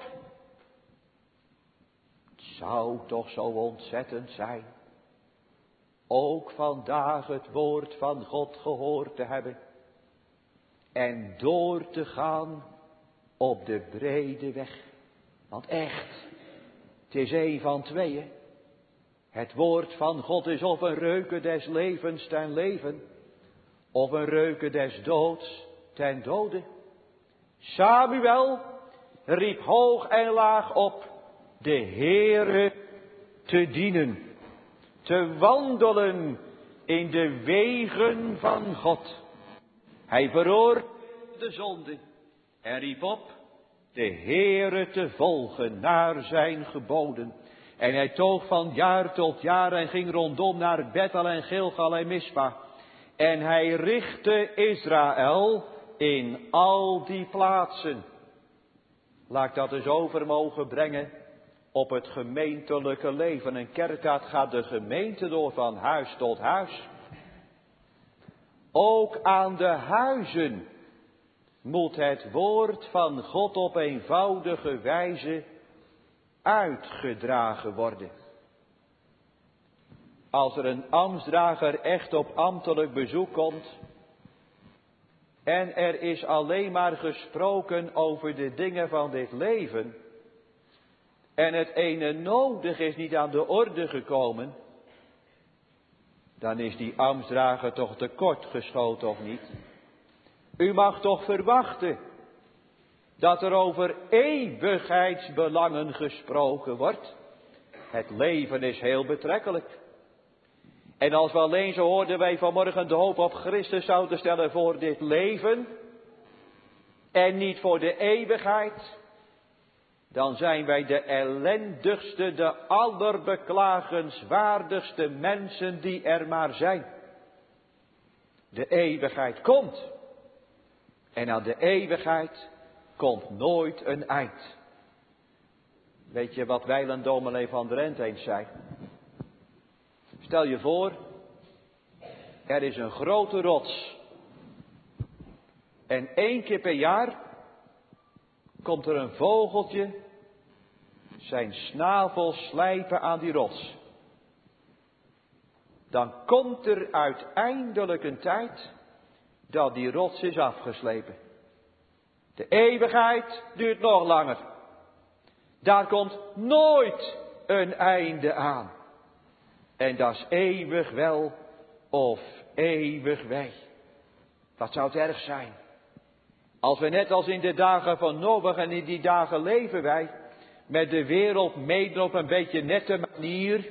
Het zou toch zo ontzettend zijn, ook vandaag het woord van God gehoord te hebben en door te gaan op de brede weg. Want echt, het is een van tweeën. Het woord van God is of een reuke des levens ten leven, of een reuke des doods ten dode. Samuel riep hoog en laag op de Heere te dienen, te wandelen in de wegen van God. Hij veroordeelde de zonde en riep op de Heere te volgen naar zijn geboden. En hij toog van jaar tot jaar en ging rondom naar Bethel en Gilgal en Mispa. En hij richtte Israël in al die plaatsen. Laat ik dat eens over mogen brengen op het gemeentelijke leven. Een kerkraad gaat de gemeente door van huis tot huis. Ook aan de huizen moet het woord van God op eenvoudige wijze uitgedragen worden. Als er een ambtsdrager echt op ambtelijk bezoek komt en er is alleen maar gesproken over de dingen van dit leven en het ene nodig is niet aan de orde gekomen, dan is die ambtsdrager toch tekort geschoten of niet? U mag toch verwachten dat er over eeuwigheidsbelangen gesproken wordt. Het leven is heel betrekkelijk. En als we alleen, zo hoorden wij vanmorgen, de hoop op Christus zouden stellen voor dit leven en niet voor de eeuwigheid, dan zijn wij de ellendigste, de allerbeklagenswaardigste mensen die er maar zijn. De eeuwigheid komt. En aan de eeuwigheid komt nooit een eind. Weet je wat wijlen dominee van Drent eens zei? Stel je voor, er is een grote rots. En één keer per jaar komt er een vogeltje zijn snavel slijpen aan die rots. Dan komt er uiteindelijk een tijd dat die rots is afgeslepen. De eeuwigheid duurt nog langer. Daar komt nooit een einde aan. En dat is eeuwig wel of eeuwig wij. Wat zou het erg zijn? Als we net als in de dagen van Noach en in die dagen leven wij, met de wereld meedoen op een beetje nette manier.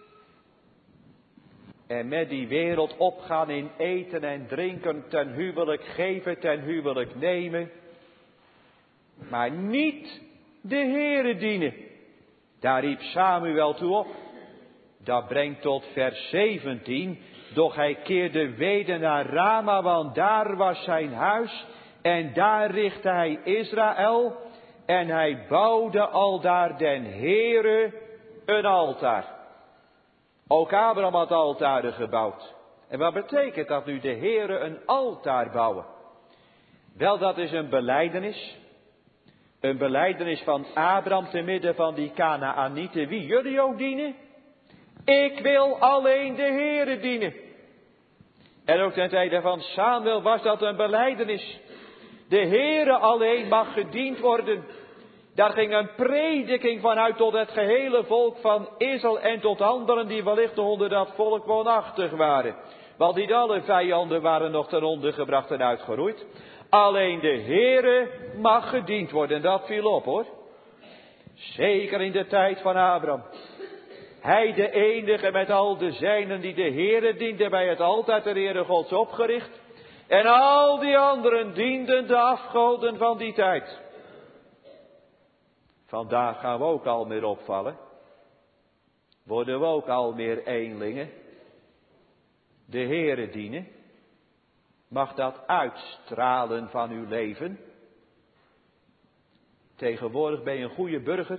En met die wereld opgaan in eten en drinken, ten huwelijk geven, ten huwelijk nemen. Maar niet de Heere dienen. Daar riep Samuel toe op. Dat brengt tot vers zeventien. Doch hij keerde weder naar Rama, want daar was zijn huis. En daar richtte hij Israël. En hij bouwde aldaar den Heere een altaar. Ook Abraham had altaren gebouwd. En wat betekent dat nu, de Heere een altaar bouwen? Wel, dat is een belijdenis. Een belijdenis van Abraham te midden van die Kanaanieten. Wie jullie ook dienen? Ik wil alleen de Heere dienen. En ook ten tijde van Samuel was dat een belijdenis. De Heere alleen mag gediend worden. Daar ging een prediking vanuit tot het gehele volk van Israël en tot anderen die wellicht onder dat volk woonachtig waren. Want niet alle vijanden waren nog ten onder gebracht en uitgeroeid. Alleen de Heere mag gediend worden. En dat viel op, hoor. Zeker in de tijd van Abraham. Hij de enige met al de zijnen die de Heere diende bij het altaar ter ere Gods opgericht. En al die anderen dienden de afgoden van die tijd. Vandaag gaan we ook al meer opvallen. Worden we ook al meer eenlingen. De Heere dienen. Mag dat uitstralen van uw leven? Tegenwoordig ben je een goede burger.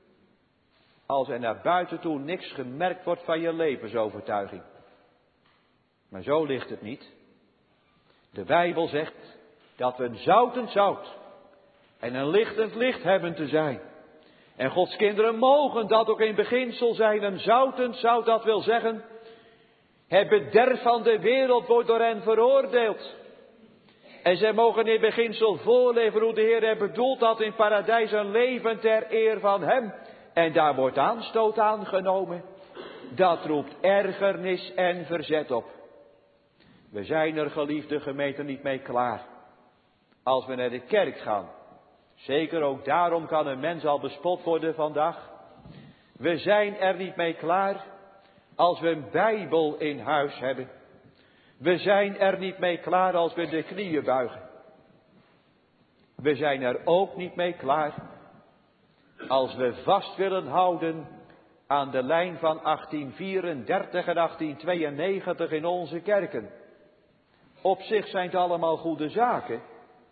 Als er naar buiten toe niks gemerkt wordt van je levensovertuiging. Maar zo ligt het niet. De Bijbel zegt dat we een zoutend zout en een lichtend licht hebben te zijn. En Gods kinderen mogen dat ook in beginsel zijn. Een zoutend zout, dat wil zeggen, het bederf van de wereld wordt door hen veroordeeld. En zij mogen in beginsel voorleven hoe de Heer het bedoeld had in paradijs, een leven ter eer van Hem. En daar wordt aanstoot aangenomen. Dat roept ergernis en verzet op. We zijn er, geliefde gemeente, niet mee klaar. Als we naar de kerk gaan. Zeker ook daarom kan een mens al bespot worden vandaag. We zijn er niet mee klaar. Als we een Bijbel in huis hebben. We zijn er niet mee klaar als we de knieën buigen. We zijn er ook niet mee klaar als we vast willen houden aan de lijn van achttien vierendertig en achttien tweeënnegentig in onze kerken. Op zich zijn het allemaal goede zaken.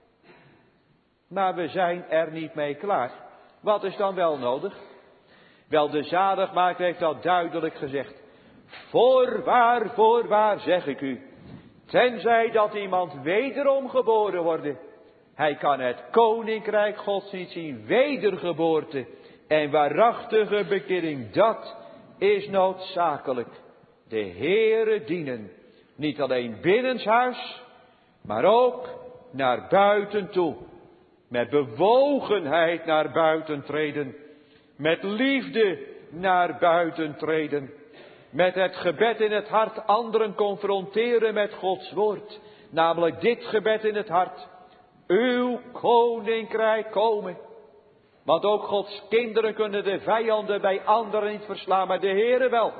Maar we zijn er niet mee klaar. Wat is dan wel nodig? Wel, de zaligmaker heeft dat duidelijk gezegd. Voorwaar, voorwaar zeg ik u. Tenzij dat iemand wederom geboren wordt. Hij kan het koninkrijk Gods niet zien. Wedergeboorte en waarachtige bekering, dat is noodzakelijk. De Heere dienen. Niet alleen binnenshuis, maar ook naar buiten toe. Met bewogenheid naar buiten treden. Met liefde naar buiten treden. Met het gebed in het hart anderen confronteren met Gods woord. Namelijk dit gebed in het hart. Uw koninkrijk komen. Want ook Gods kinderen kunnen de vijanden bij anderen niet verslaan, maar de Heere wel.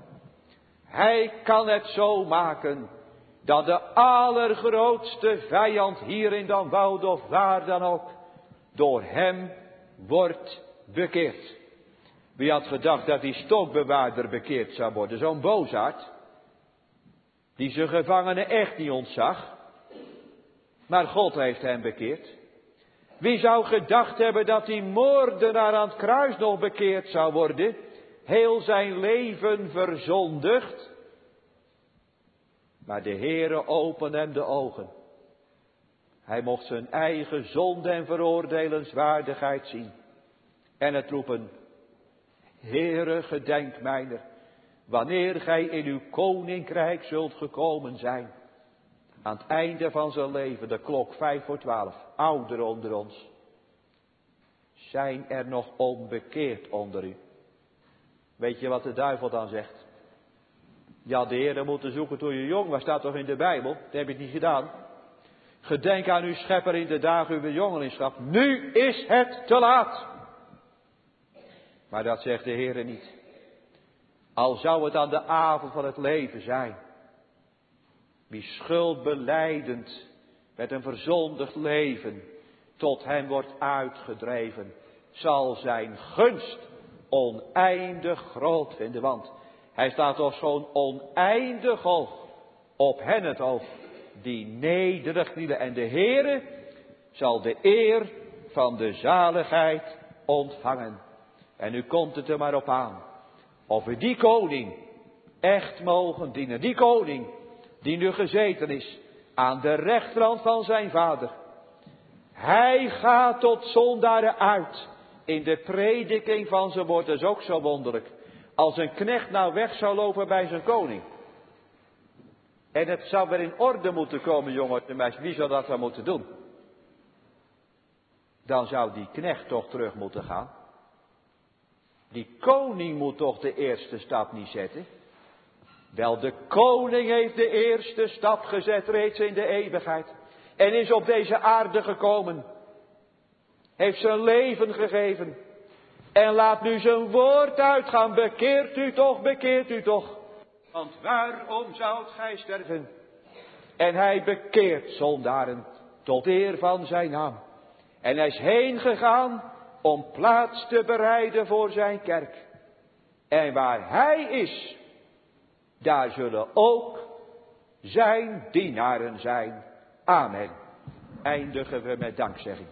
Hij kan het zo maken dat de allergrootste vijand hier in Dan Woude of waar dan ook door hem wordt bekeerd. Wie had gedacht dat die stokbewaarder bekeerd zou worden? Zo'n boosaard. Die zijn gevangenen echt niet ontzag. Maar God heeft hem bekeerd. Wie zou gedacht hebben dat die moordenaar aan het kruis nog bekeerd zou worden? Heel zijn leven verzondigd. Maar de Heere opende hem de ogen. Hij mocht zijn eigen zonde en veroordelenswaardigheid zien. En het roepen. Heere, gedenk mijner, wanneer gij in uw koninkrijk zult gekomen zijn. Aan het einde van zijn leven, de klok vijf voor twaalf, ouderen onder ons. Zijn er nog onbekeerd onder u? Weet je wat de duivel dan zegt? Ja, de Heere moeten zoeken toen je jong was, staat toch in de Bijbel? Dat heb je niet gedaan. Gedenk aan uw schepper in de dagen uw jongelingschap. Nu is het te laat. Maar dat zegt de Heere niet. Al zou het aan de avond van het leven zijn. Wie schuldbelijdend met een verzondigd leven tot hem wordt uitgedreven, zal zijn gunst oneindig groot vinden. Want hij staat toch zo'n oneindig hoog op hen het oog die nederig knielen. En de Heere zal de eer van de zaligheid ontvangen. En nu komt het er maar op aan. Of we die koning echt mogen dienen. Die koning die nu gezeten is aan de rechterhand van zijn vader. Hij gaat tot zondaren uit. In de prediking van zijn woord is ook zo wonderlijk. Als een knecht nou weg zou lopen bij zijn koning. En het zou weer in orde moeten komen, jongens en meisjes. Wie zou dat dan moeten doen? Dan zou die knecht toch terug moeten gaan. Die koning moet toch de eerste stap niet zetten. Wel, de koning heeft de eerste stap gezet reeds in de eeuwigheid. En is op deze aarde gekomen. Heeft zijn leven gegeven. En laat nu zijn woord uitgaan. Bekeert u toch, bekeert u toch. Want waarom zoudt gij sterven? En hij bekeert zondaren tot eer van zijn naam. En hij is heen gegaan om plaats te bereiden voor zijn kerk. En waar hij is, daar zullen ook zijn dienaren zijn. Amen. Eindigen we met dankzegging.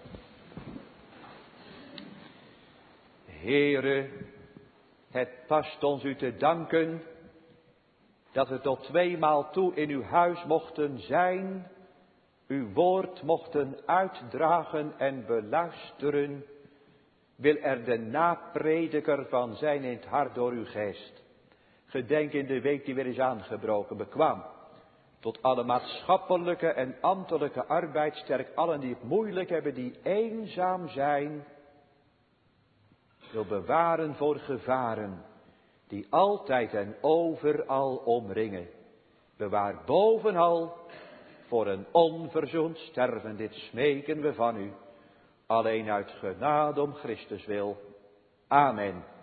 Heere, het past ons u te danken dat we tot tweemaal toe in uw huis mochten zijn, uw woord mochten uitdragen en beluisteren. Wil er de naprediker van zijn in het hart door uw geest. Gedenk in de week die weer is aangebroken, bekwaam. Tot alle maatschappelijke en ambtelijke arbeid, sterk allen die het moeilijk hebben, die eenzaam zijn. Wil bewaren voor gevaren, die altijd en overal omringen. Bewaar bovenal voor een onverzoend sterven, dit smeken we van u. Alleen uit genade om Christus wil. Amen.